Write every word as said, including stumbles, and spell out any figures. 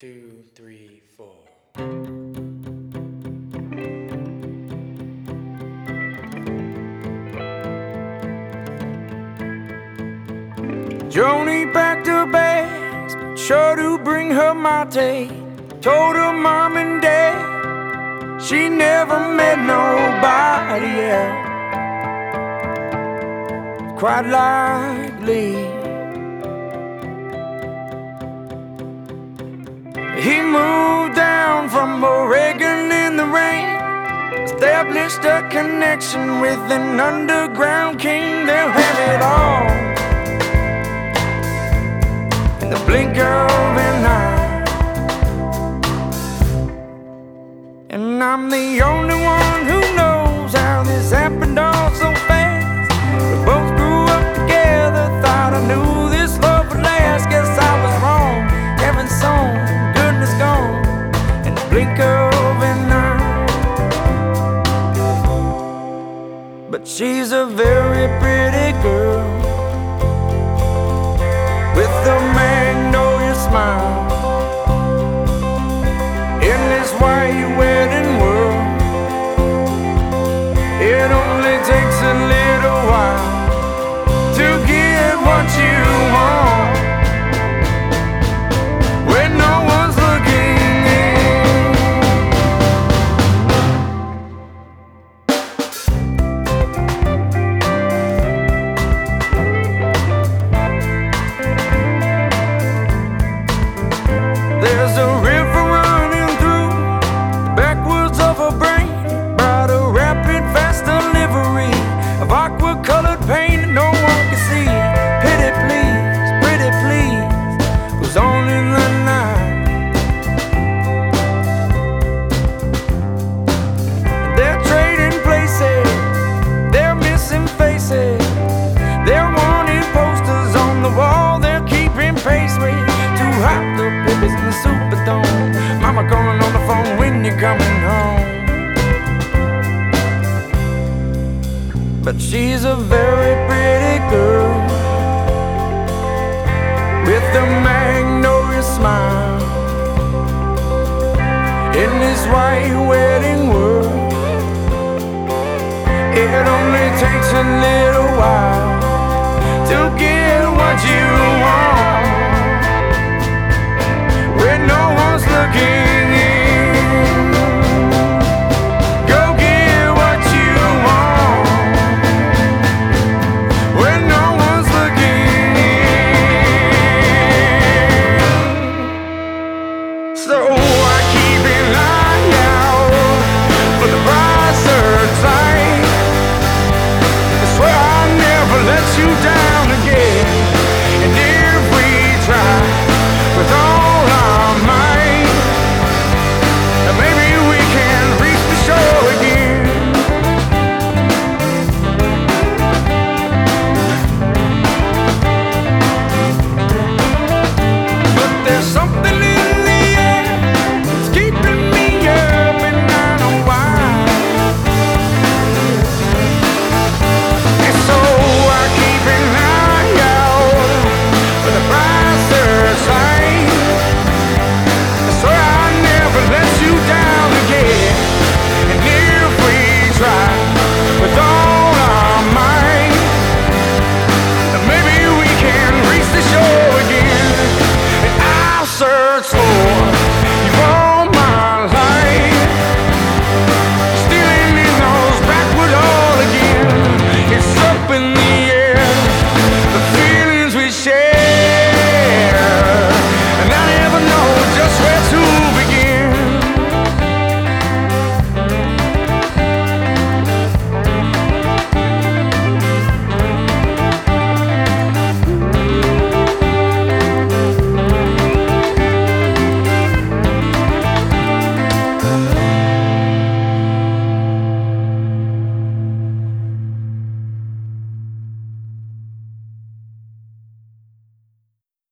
Two, three, four. Joni packed her bags, sure to bring her mate. Told her mom and dad she never met nobody else quite like Lee. He moved down from Oregon in the rain, established a connection with an underground king. They'll have it all in the blink of an eye. And I'm the only one who knows how this happened all so fast. We both grew up together, thought I knew this love would last. Guess I was wrong, heaven's song, goodness gone in the blink of an eye. But she's a very pretty girl with a magnolia smile. In this white wedding world, it only takes a little while to get what you want when no one's looking. There's a river running through the backwoods of her brain, brought a rapid, fast delivery of aqua-colored paint that no one can see. Pity please, pretty please, goes on in the night. They're trading places, they're missing faces, they're wanting posters on the wall, they're keeping pace with too hot, the pippies in the Superdome. Mama calling on the phone when you're coming home. But she's a very pretty girl with a magnolia smile. In this white wedding world, it only takes a little while to get what you want when no one's looking. Go get what you want when no one's looking. So I keep an eye out for the bright searchlight. I swear I'll never let you down again. And if we try with all our might, then maybe we can reach the shore again. But there's something in the air that's keeping me up, and I know why. And so I keep an eye out for the bright searchlight. I swear I'll never let you down again. And if we try with all our might, then maybe we can reach the shore again. And I'll search for